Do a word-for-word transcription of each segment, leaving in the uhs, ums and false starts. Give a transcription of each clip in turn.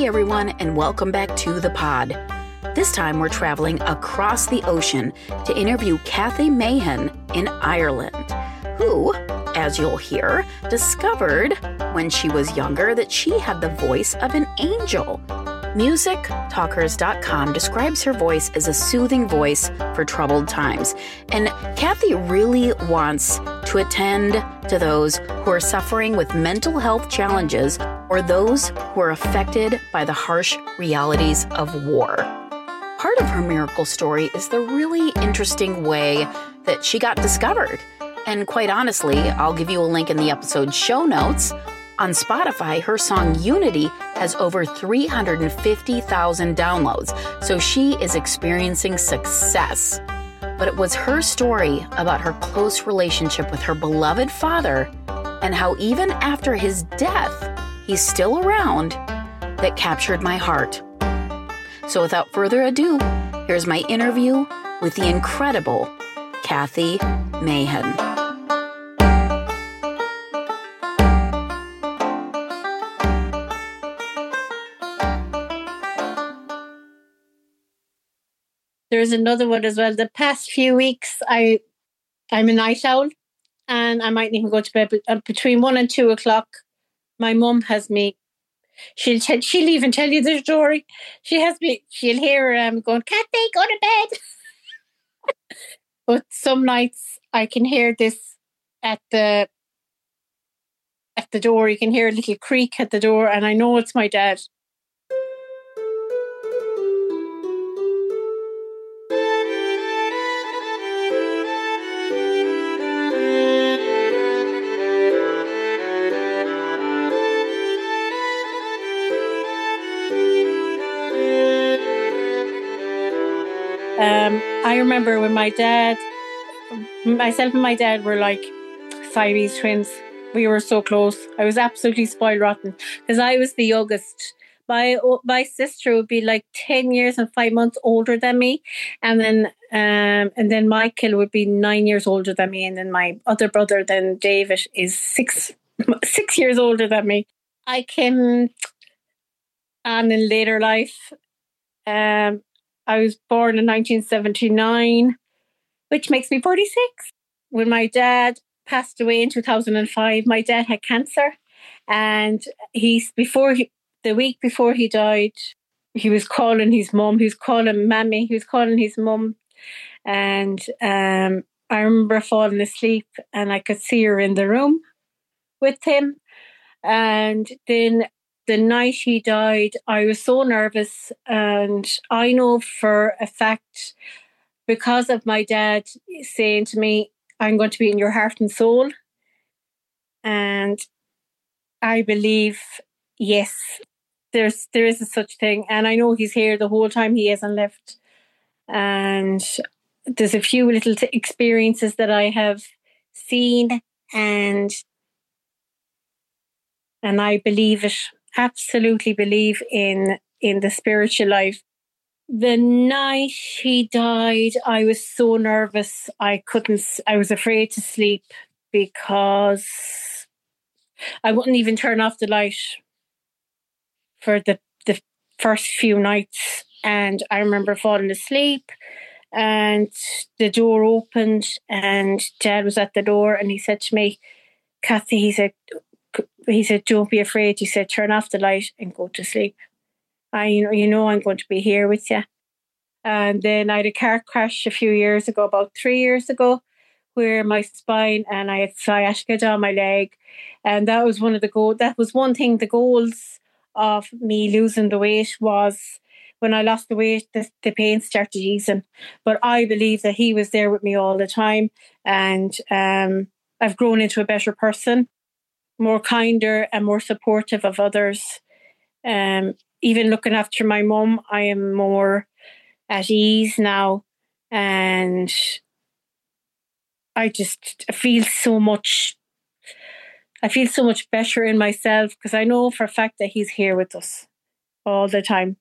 Hey everyone, and welcome back to the pod. This time we're traveling across the ocean to interview Kathy Mahan in Ireland, who, as you'll hear, discovered when she was younger that she had the voice of an angel. music talkers dot com describes her voice as a soothing voice for troubled times, and Kathy really wants to attend to those who are suffering with mental health challenges or those who are affected by the harsh realities of war. Part of her miracle story is the really interesting way that she got discovered. And quite honestly, I'll give you a link in the episode show notes. On Spotify, her song Unity has over three hundred fifty thousand downloads, so she is experiencing success. But it was her story about her close relationship with her beloved father and how even after his death, he's still around, that captured my heart. So without further ado, here's my interview with the incredible Kathy Mahan. There's another one as well. The past few weeks, I, I'm a night owl, and I mightn't even go to bed between one and two o'clock. My mum has me. She'll t- she'll even tell you the story. She has me. She'll hear um going, "Kathy, go to bed." But some nights I can hear this at the at the door. You can hear a little creak at the door, and I know it's my dad. Um, I remember when my dad, myself and my dad were like Siamese twins. We were so close. I was absolutely spoiled rotten because I was the youngest. My my sister would be like ten years and five months older than me, and then um and then Michael would be nine years older than me, and then my other brother, then David, is six six years older than me. I came on in later life. Um. I was born in nineteen seventy-nine, which makes me forty-six. When my dad passed away in two thousand five, my dad had cancer. And he's before he, the week before he died, he was calling his mum. He was calling Mammy. He was calling his mum. And um, I remember falling asleep and I could see her in the room with him. And then the night he died, I was so nervous, and I know for a fact, because of my dad saying to me, "I'm going to be in your heart and soul," and I believe, yes, there's there is a such thing, and I know he's here the whole time. He hasn't left, and there's a few little t- experiences that I have seen, and and I believe it. Absolutely believe in in the spiritual life. The night he died, I was so nervous. I couldn't, I was afraid to sleep because I wouldn't even turn off the light for the, the first few nights. And I remember falling asleep and the door opened and Dad was at the door and he said to me, "Kathy," he said, He said, "Don't be afraid." He said, "Turn off the light and go to sleep. I, you know, you know, I'm going to be here with you." And then I had a car crash a few years ago, about three years ago, where my spine and I had sciatica down my leg, and that was one of the goal. That was one thing. The goals of me losing the weight was when I lost the weight, the, the pain started easing. But I believe that he was there with me all the time, and um, I've grown into a better person, more kinder and more supportive of others. Um, even looking after my mum, I am more at ease now, and I just feel so much. I feel so much better in myself because I know for a fact that he's here with us all the time.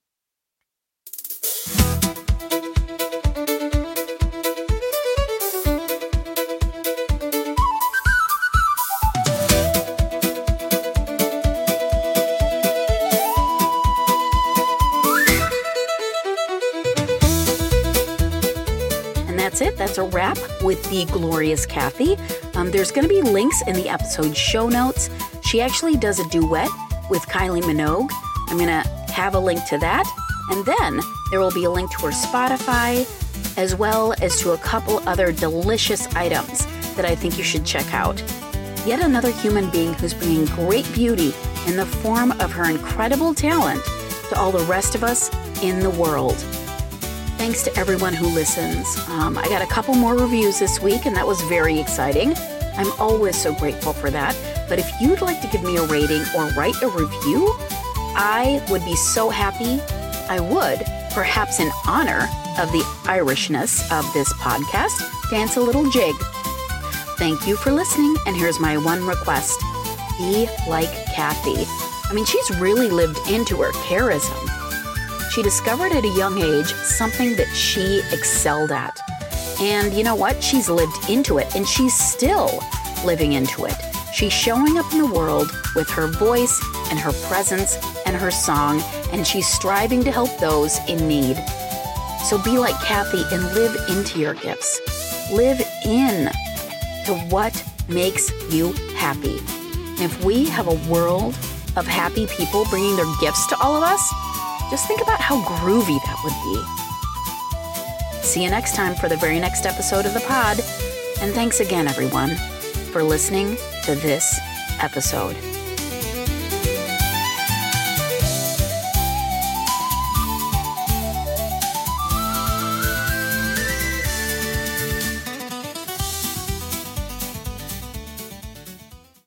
that's it. That's a wrap with the glorious Kathy. Um, there's going to be links in the episode show notes. She actually does a duet with Kylie Minogue. I'm going to have a link to that. And then there will be a link to her Spotify, as well as to a couple other delicious items that I think you should check out. Yet another human being who's bringing great beauty in the form of her incredible talent to all the rest of us in the world. Thanks to everyone who listens. Um, I got a couple more reviews this week, and that was very exciting. I'm always so grateful for that. But if you'd like to give me a rating or write a review, I would be so happy. I would, perhaps in honor of the Irishness of this podcast, dance a little jig. Thank you for listening, and here's my one request. Be like Kathy. I mean, she's really lived into her charism. She discovered at a young age something that she excelled at. And you know what? She's lived into it, and she's still living into it. She's showing up in the world with her voice and her presence and her song, and she's striving to help those in need. So be like Kathy and live into your gifts. Live in to what makes you happy. If we have a world of happy people bringing their gifts to all of us, just think about how groovy that would be. See you next time for the very next episode of the pod. And thanks again, everyone, for listening to this episode.